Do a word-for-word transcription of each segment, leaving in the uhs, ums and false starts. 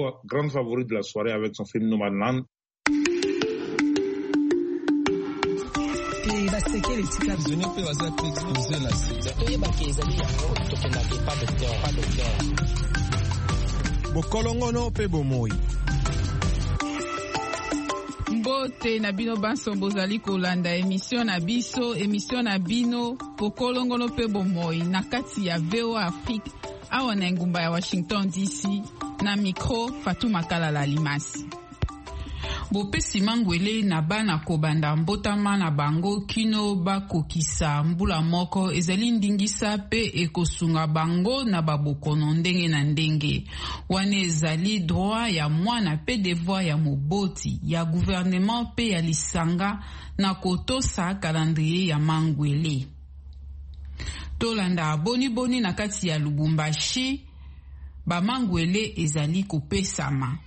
grande favorite de la soirée avec son film Nomadland. Bokolongono pe bomoi. Mbote na bino banso bozali kolanda émission na biso émission na bino Bokolongono pe bomoi na kati ya V O A Afrique awa na ngumba ya Washington D C na micro Fatou Makala la Limasi. Bopesi mangwele na bana kobanda mbotama na bango kino bakokisa mbula moko ezali ndingisa pe ekosunga bango na babokono ndenge na ndenge. Wane ezali droit ya mwana pe devoir ya moboti ya gouvernement pe ya lisanga na kotosa calendrier ya mangwele. Tolanda aboni boni na kati ya Lubumbashi ba mangwele ezali kopesama.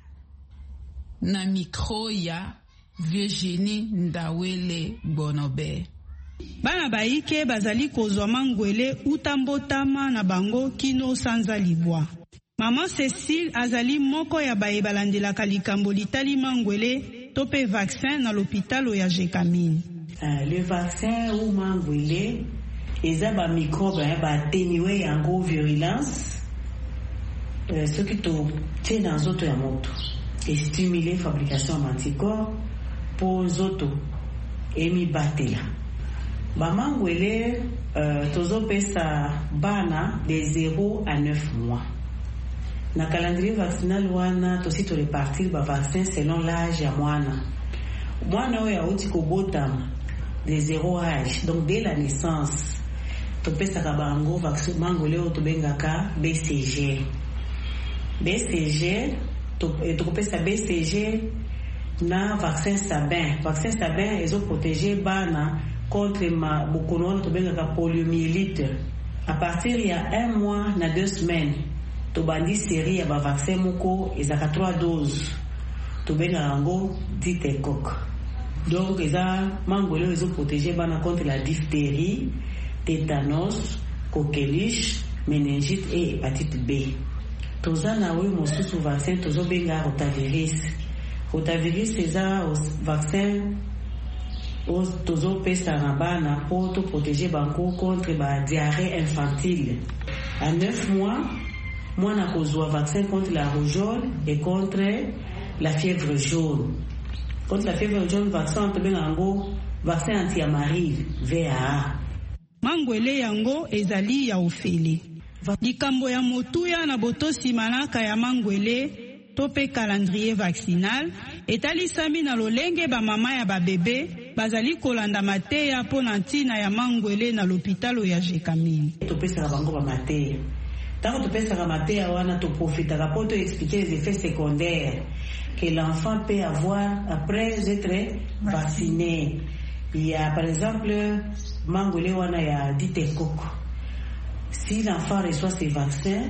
Na micro ya Virginie Ndawele Bonobe. Bana baike bazali kozwa mangwele utambotama na bango kino sanza libwa. Maman Cécile azali moko ya baye balandelaka likambo litali mangwele tope vaccin na l'hôpital ya Jekamine. Uh, le vaccin ou mangwele eza ba microbe ba teniwe yango virulence uh, ce qui to tient dans zoto ya moto et stimuler fabrication d'anticorps pour zoto emi batela. Ba mangwele uh, tozo pesa bana de zéro à neuf mois. Na calendrier vaccinal wana tosi to répartir ba vaccin selon l'âge ya mwana. Mwana oyo auti kobotama de zéro âge, donc dès la naissance. To pesa ka bango vaccin mangwele oyo to bengaka B C G. B C G to to pesa B C G na vaccin Sabin. Vaccin Sabin ezo protéger bana contre ma bokono to bengaka poliomyélite. À partir il y a un mois na deux semaines to bandi série ya ba vaccin moko ezaka trois doses to bengaka ngo ditecoque. Donc eza mangwele ezo protéger bana contre la diphtérie, tétanos, coqueluche, méningite et hépatite B. Toza na we mosusu vaccin tozo benga rotavirus. Rotavirus eza vaccin os tozo pesa na bana pour to protéger banko contre ba diarrhée infantile. À neuf mois, mwana kozwa vaccin contre la rougeole et contre la fièvre jaune. Contre la fièvre jaune, vaccin to benga ngo vaccin anti-amaril V A A. Mangwele yango ezali ya ofele. Likambo ya motuya na botosi manaka ya mangwele tope calendrier vaccinal etalisami na lolenge ba mama ya ba bebe bazali kolanda mateya mpo na ntina ya mangwele na l'hôpital ya Jekamine. Topesa bango ba mateya. Tant que topesa ka mateya wana to profitaka po to expliquer les effets secondaires que l'enfant peut avoir après être vacciné. Il y a par exemple mangwele wana ya ditecoque. Si l'enfant reçoit ces vaccins,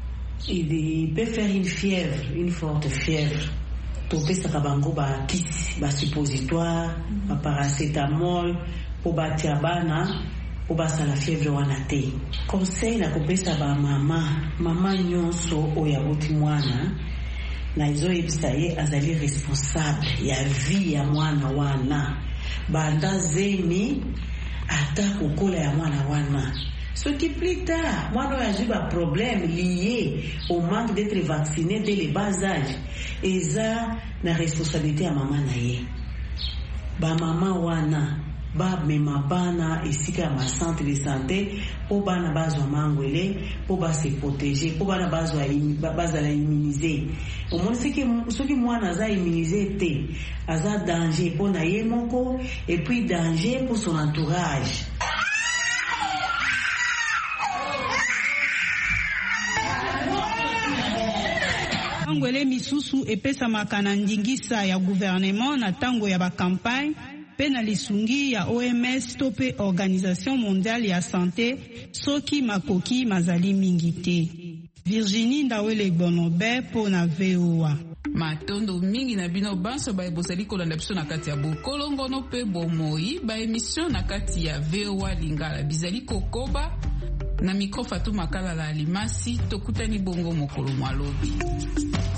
il peut faire une fièvre, une forte fièvre. Topé sakabango ba kit, ba suppositoire, ba paracétamol, pour ba tiabana, pour ba sa la fièvre wanate. Conseil na kopesa ba mama, mama nyonso oya boti mwana, na izo ebisaye azali responsable ya vie ya mwana wana. Banda zemi ata kokola ya mwana wana. Ce qui plus tard, moi, j'ai eu un problème lié au manque d'être vacciné dès le bas âge. Et ça, la responsabilité à maman naye. Ba maman wana, ba mema bana ici à ma centre de santé, pour bana bazwa mangwele, pour ba se protéger, pour bana bazwa bazala immuniser. Au moins ce qui ce qui moi naza immuniser té, aza danger pour naye moko et puis danger pour son entourage. Mangwele misusu epesa makana ndingisa ya gouvernement na tango ya ba campagne pe na lisungi ya O M S tope Organisation Mondiale ya Santé soki makoki mazali mingite. Virginie Ndawele Bonobe po na V O A. Matondo mingi na bino banso ba ebosali kolanda biso na kati ya Bokolongono pe bomoi ba émission na kati ya V O A Lingala bizali kokoba na micro Fatou Makala la Limasi tokutani bongo mokolo mwalobi.